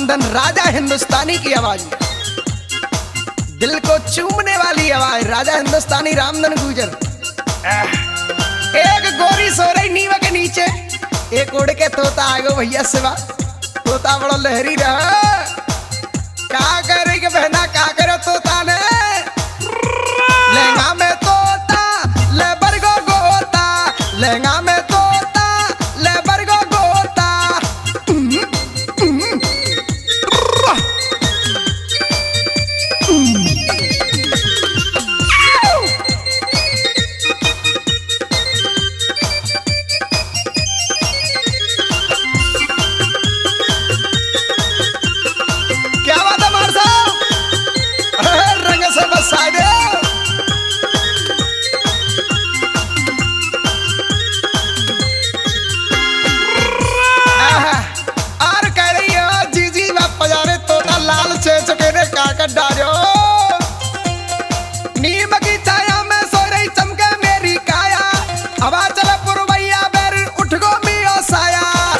रामधन राजा हिंदुस्तानी की आवाज में, दिल को चूमने वाली आवाज, राजा हिंदुस्तानी रामधन गुजर। एक गोरी सो रही नीवा के नीचे, एक उड़ के तोता आगो भैया सिवा, तोता बड़ा लहरी रहा, का करे के बहना का करे तोता ने, लहंगा में तोता ले बरगो गोता, लहंगा में तोता ले बरगो गोता। क्या बात है मार साहब, रंग से बसा दे। और कह रही है जीजी बाप पजारे तोता लाल से चुके ने काकर डालो, नीम की छाया में सो रही चमके मेरी काया, हवा चले पुरवैया बैर उठ गो मियो साया।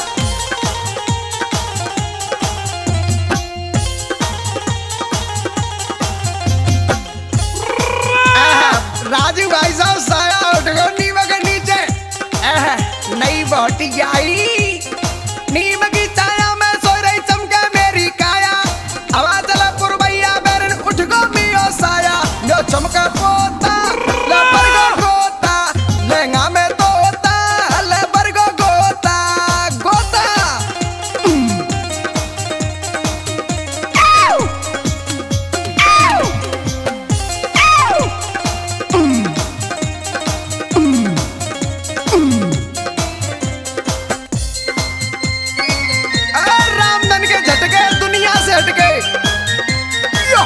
राजू भाई साहब साया उठ गो नीम के नीचे, नई बहटी आई, नीम की छाया में सो रही चमके मेरी काया, हवा चला पुरवैया बैरन उठ गो मियो साया, लो चमका पोता ले बरगो गोता, लहंगा में तोता ले बरगो गोता गोता। रामधन के झटके दुनिया से हटके, यो।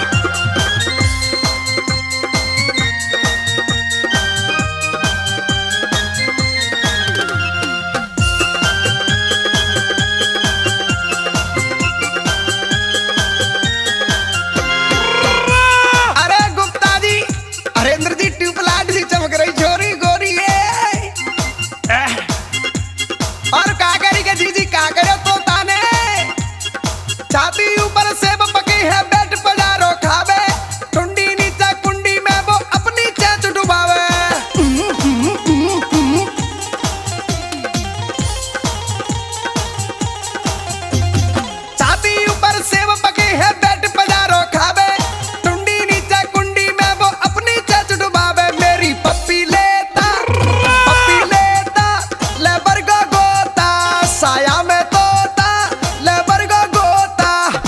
अरे गुप्ता जी, हरेंद्र जी ट्यूबलाइट सी चमक रही छोरी गोरी है, और काकरी के जीजी काकरे तोता ने, छाती ऊपर सेब पकी है बेट पजारो खावे, टुंडी नीचे कुंडी में वो अपनी चेंच डुबावे। छाती ऊपर सेब पकी है बेट पजारो खावे, टुंडी नीचे कुंडी में वो अपनी चेंच डुबावे। मेरी पप्पी लेता ले बरगो गोता, साया में तोता ले बरगो गोता।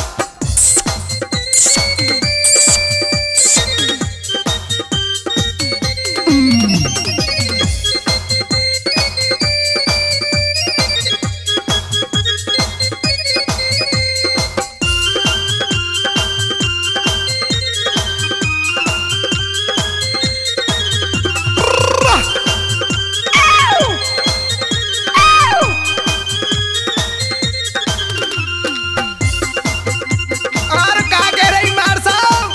और का कह रही मार साहब,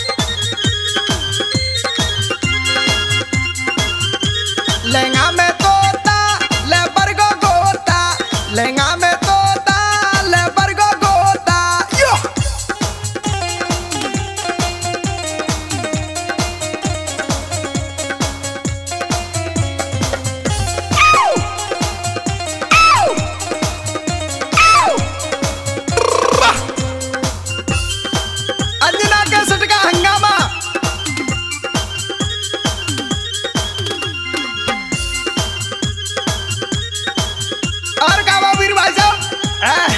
लहंगा में तोता ले बरगो गोता, लहंगा में तोता ले बरगो गोता, यो। अंजना के सट का हंगामा, और का वीर भाई साहब,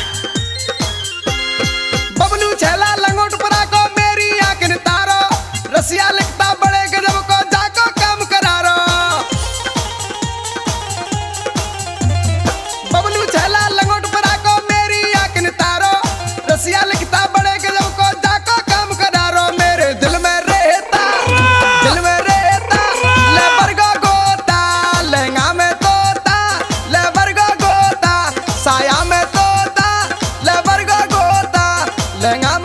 बबलू छेला लंगोट परा को मेरी आंख ने तारो, रसिया लिखता बड़े गजब को जाको काम करारो। बबलू छेला लंगोट परा को मेरी आंख ने तारो, रसिया लिखता बड़े गजब को जाको काम करारो। मेरे दिल में रहता ले बरगो गोता, लहंगा में तोता ले बरगो गोता, साया में तोता ले बरगो गोता, लहंगा